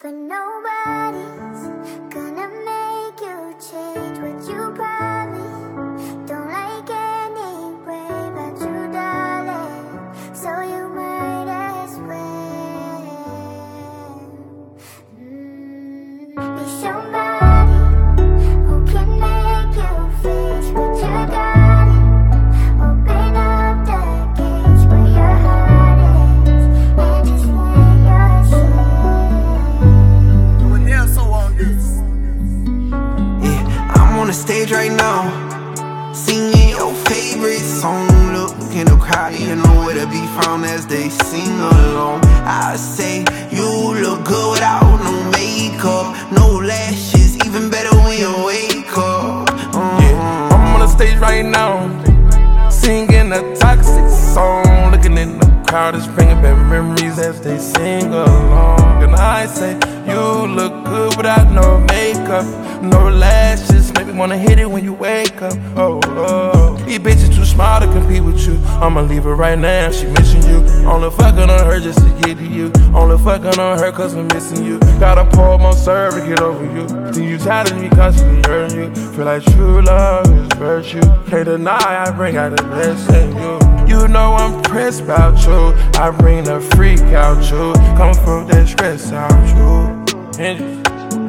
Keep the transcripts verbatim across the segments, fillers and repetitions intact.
But nobody's gonna make you change what you probably don't like anyway about you, darling. So you might as well mm, be somebody who can make you face what you got. Open up the gates where your heart is and just let on the stage right now, singing your favorite song. Look in the crowd, you know where to be found as they sing along. I say you look good without no makeup, no lashes, even better when you wake up. uh-huh. Yeah, I'm on the stage right now, singing a toxic song. Looking in the crowd is bringing back memories as they sing along. And I say you look good without no makeup, no lashes, make me wanna hit it when you wake up. Oh, oh. These bitches too smart to compete with you. I'ma leave her right now, she missing you. Only fucking on her just to get to you. Only fucking on her cause I'm missing you. Gotta pour more serve to get over you. Then you tired of me constantly hurting you. Feel like true love is virtue. Can't deny I bring out the best in you. You know I'm pressed about you. I bring the freak out you. Come from that stress out you. And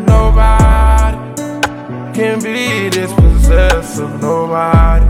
nobody can be this possessive. Nobody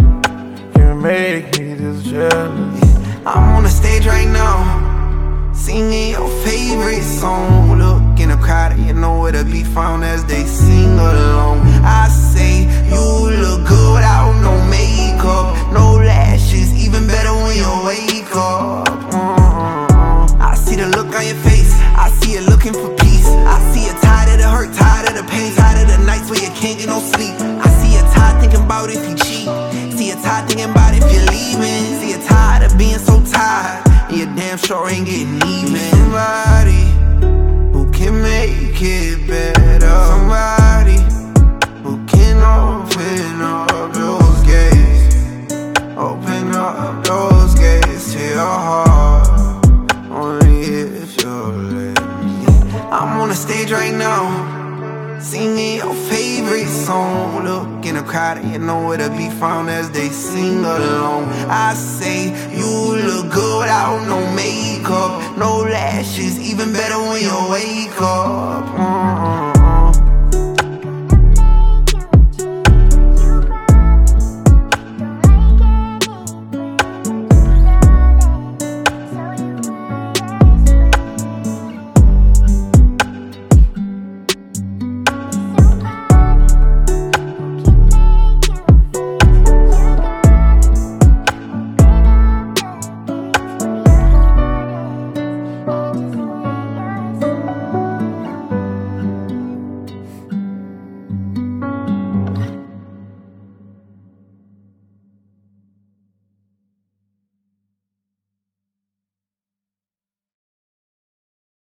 can make me this jealous. I'm on the stage right now, singing your favorite song. Look in the crowd, you know where to be found as they sing along. I say you look good without no makeup, no lashes, even better when you wake up. uh-uh. I see the look on your face, I see you looking for peace. I see you tired of the hurt, tired of the pain, tired of the nights where you can't get no sleep. I see you tired thinking about if you cheat, see you tired thinking about if you're leaving. See you tired of being so tired, and you damn sure ain't getting even. Somebody who can make it better, somebody who can open up those gates, open up those gates to your heart, only if you'll let me. I'm on the stage right now, singing your favorite song. Look in the crowd and you know where to be found as they sing along. I say you look good without no makeup, no lashes, even better when you wake up.